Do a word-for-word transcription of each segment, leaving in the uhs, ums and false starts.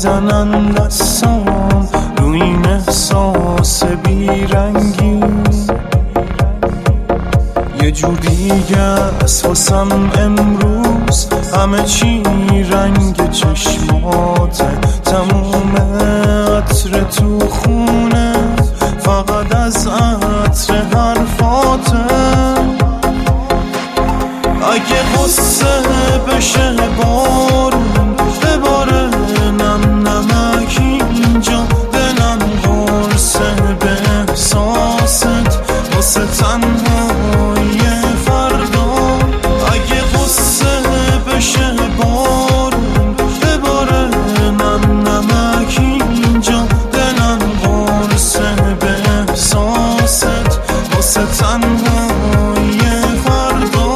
میزنن دستام روی این احساس بیرنگی. یه جور دیگه است واسم امروز، همه چی رنگ چشماته، تموم عطر تو خونه فقط از عطر حرفاته. اگه غصه بشه بارون بباره نم نمک اینجا، دلم قرصه به احساست واسه تنهای فردا. اگه غصه بشه بارون بباره نم نمک اینجا، دلم قرصه به احساست واسه تنهای فردا.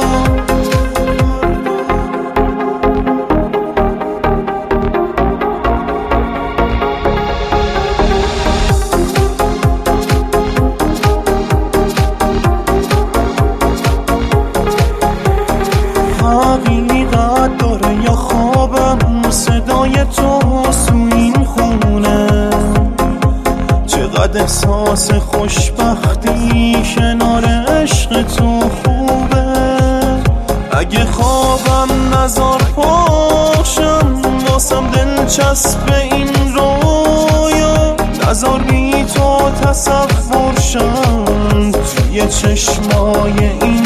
حقیقت داره یا خوابم، صدای تو تو این خونه، چقدر احساس خوشبختی کنار عشق تو خوبه. اگه خوابم نزار پاشم واسم دلچسب این رویا، نزار بی تو تصور شم توی چشمای این